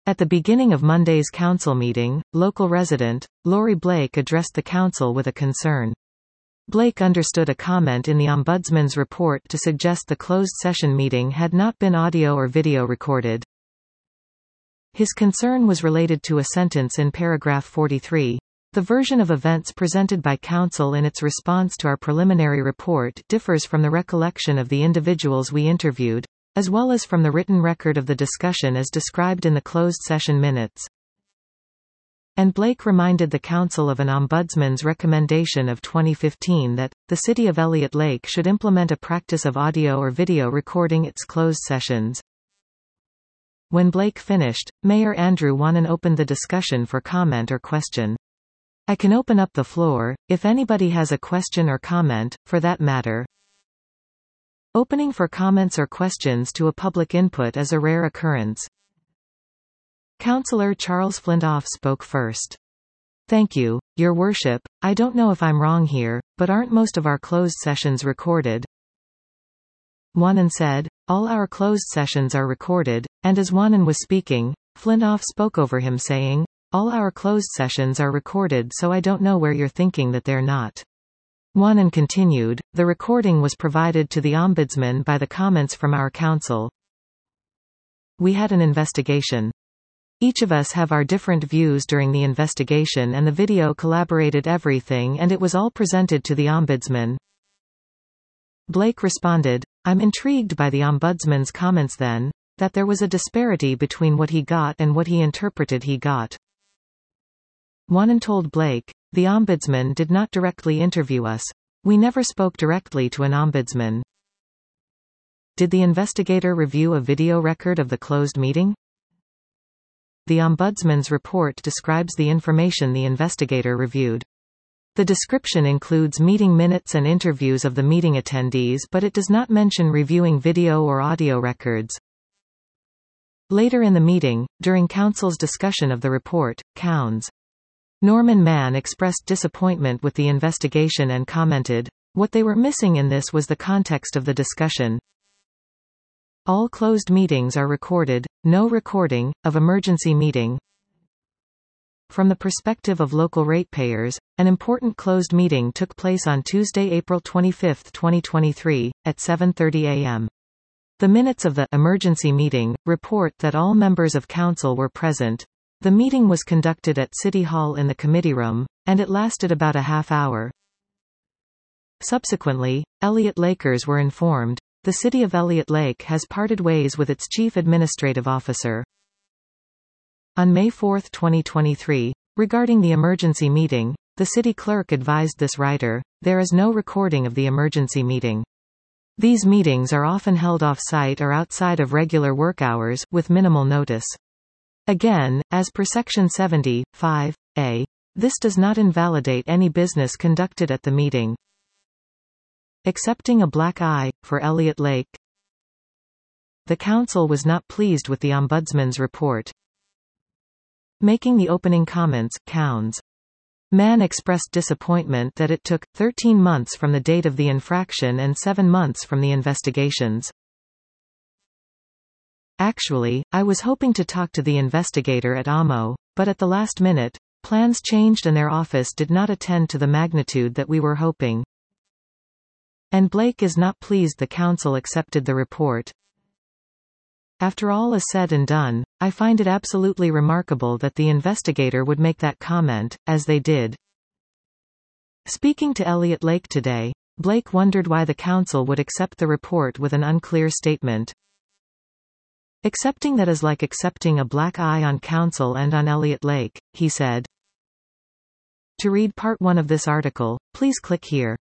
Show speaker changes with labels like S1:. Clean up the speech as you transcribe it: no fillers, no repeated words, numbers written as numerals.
S1: At the beginning of Monday's council meeting, local resident, Laurie Blake addressed the council with a concern. Blake understood a comment in the Ombudsman's report to suggest the closed session meeting had not been audio or video recorded. His concern was related to a sentence in paragraph 43. The version of events presented by Council in its response to our preliminary report differs from the recollection of the individuals we interviewed, as well as from the written record of the discussion as described in the closed session minutes. And Blake reminded the Council of an Ombudsman's recommendation of 2015 that, the City of Elliott Lake should implement a practice of audio or video recording its closed sessions. When Blake finished, Mayor Andrew Wanan opened the discussion for comment or question. I can open up the floor, if anybody has a question or comment, for that matter. Opening for comments or questions to a public input is a rare occurrence. Councillor Charles Flintoff spoke first. Thank you, Your Worship. I don't know if I'm wrong here, but aren't most of our closed sessions recorded? Wanan said, all our closed sessions are recorded, and as Wanan was speaking, Flintoff spoke over him saying, all our closed sessions are recorded, so I don't know where you're thinking that they're not. Wanan continued, the recording was provided to the Ombudsman by the comments from our council. We had an investigation. Each of us have our different views during the investigation, and the video collaborated everything, and it was all presented to the Ombudsman. Blake responded, I'm intrigued by the Ombudsman's comments then, that there was a disparity between what he got and what he interpreted he got. Wanan told Blake, the Ombudsman did not directly interview us. We never spoke directly to an Ombudsman. Did the investigator review a video record of the closed meeting? The Ombudsman's report describes the information the investigator reviewed. The description includes meeting minutes and interviews of the meeting attendees, but it does not mention reviewing video or audio records. Later in the meeting, during Council's discussion of the report, Counts. Norman Mann expressed disappointment with the investigation and commented, what they were missing in this was the context of the discussion. All closed meetings are recorded, no recording of emergency meeting. From the perspective of local ratepayers, an important closed meeting took place on Tuesday, April 25, 2023, at 7:30 a.m. The minutes of the emergency meeting report that all members of council were present. The meeting was conducted at City Hall in the committee room, and it lasted about a half hour. Subsequently, Elliott Lakers were informed, the City of Elliott Lake has parted ways with its Chief Administrative Officer. On May 4, 2023, regarding the emergency meeting, the city clerk advised this writer, there is no recording of the emergency meeting. These meetings are often held off-site or outside of regular work hours, with minimal notice. Again, as per Section 70(5)(a), this does not invalidate any business conducted at the meeting. Accepting a black eye, for Elliott Lake. The Council was not pleased with the Ombudsman's report. Making the opening comments, Counts. Mann expressed disappointment that it took 13 months from the date of the infraction and 7 months from the investigations. Actually, I was hoping to talk to the investigator at OMO, but at the last minute, plans changed and their office did not attend to the magnitude that we were hoping. And Blake is not pleased the council accepted the report. After all is said and done, I find it absolutely remarkable that the investigator would make that comment, as they did. Speaking to Elliott Lake today, Blake wondered why the council would accept the report with an unclear statement. Accepting that is like accepting a black eye on council and on Elliott Lake, he said. To read part 1 of this article, please click here.